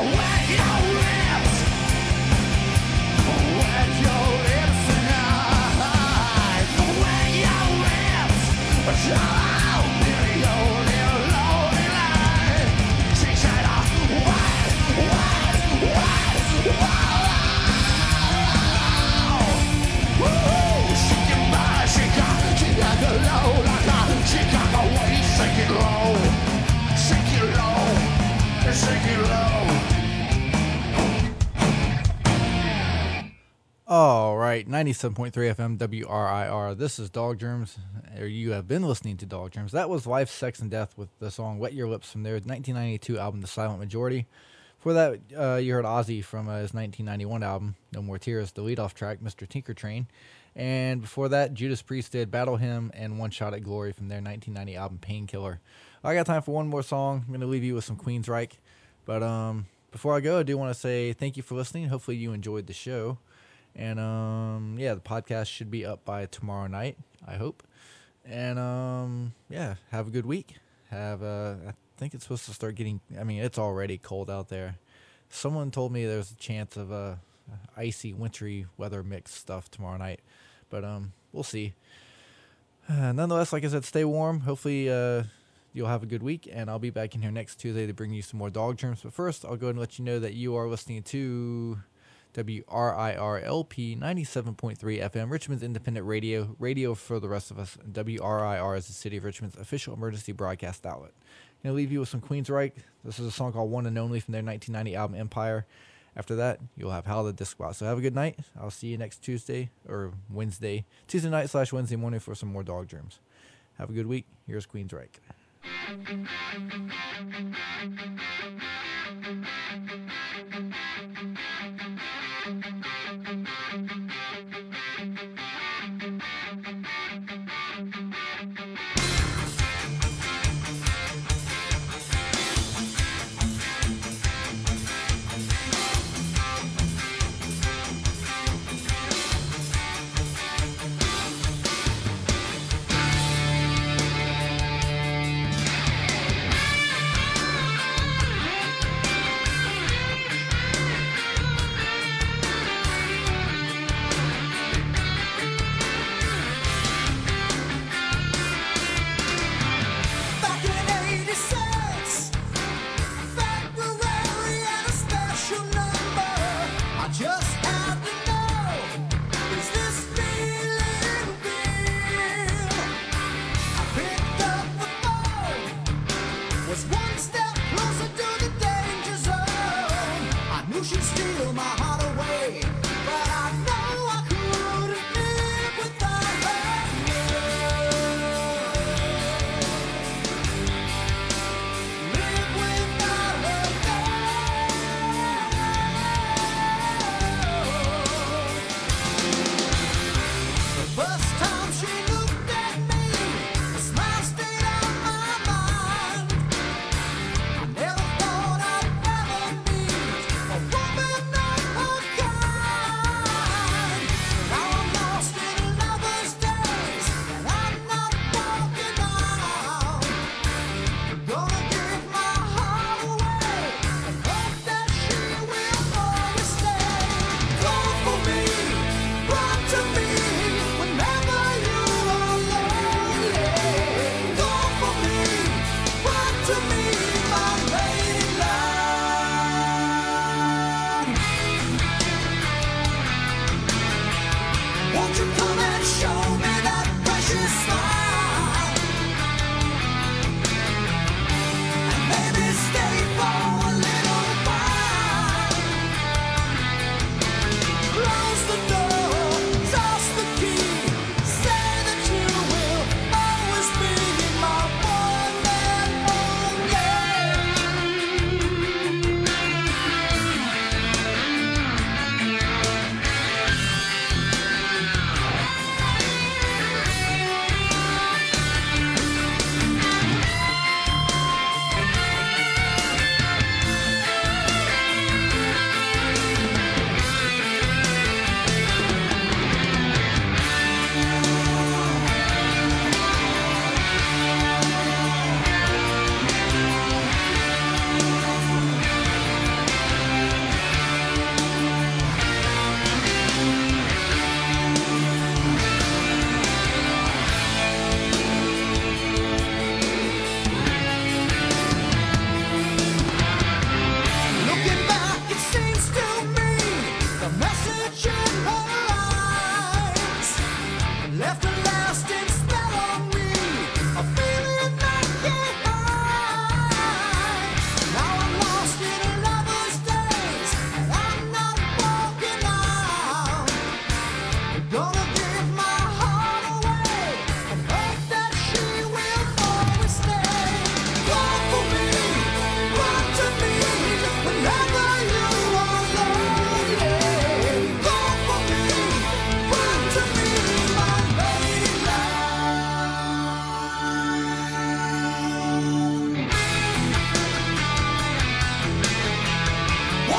All right, 97.3 FM WRIR. This is Dog Germs, or you have been listening to Dog Germs. That was Life, Sex, and Death with the song Wet Your Lips from their 1992 album, The Silent Majority. For that, you heard Ozzy from his 1991 album, No More Tears, the leadoff track, Mr. Tinker Train. And before that, Judas Priest did Battle Hymn and One Shot at Glory from their 1990 album, Painkiller. I got time for one more song. I'm going to leave you with some Queensryche. But before I go, I do want to say thank you for listening. Hopefully you enjoyed the show. And yeah, the podcast should be up by tomorrow night, I hope. And yeah, have a good week. I think it's supposed to start getting, I mean, it's already cold out there. Someone told me there's a chance of icy, wintry weather mix stuff tomorrow night. But we'll see. Nonetheless, like I said, stay warm. Hopefully you'll have a good week, and I'll be back in here next Tuesday to bring you some more Dog Germs. But first, I'll go ahead and let you know that you are listening to WRIR-LP 97.3 FM, Richmond's independent radio for the rest of us. WRIR is the City of Richmond's official emergency broadcast outlet. I'm going to leave you with some Queensryche. This is a song called One and Only from their 1990 album Empire. After that, you'll have How the Disc Box. So have a good night. I'll see you next Tuesday night/Wednesday morning for some more Dog Germs. Have a good week. Here's Queensryche. Never thought I'd ever meet a woman like her.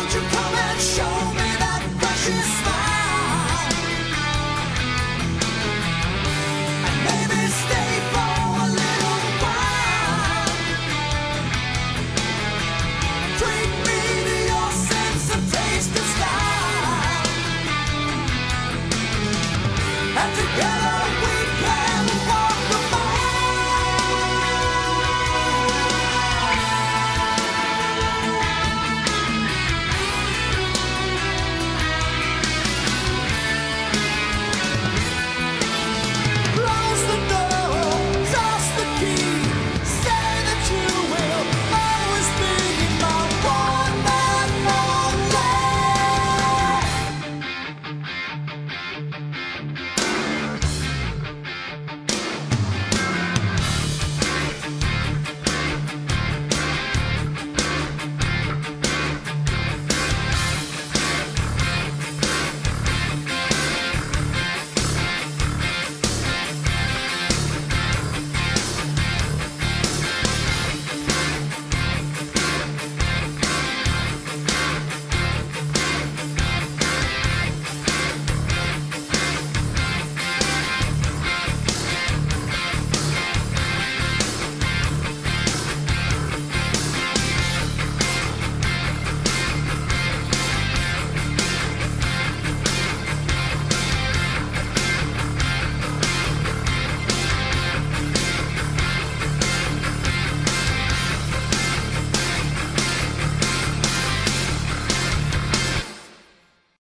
Won't you come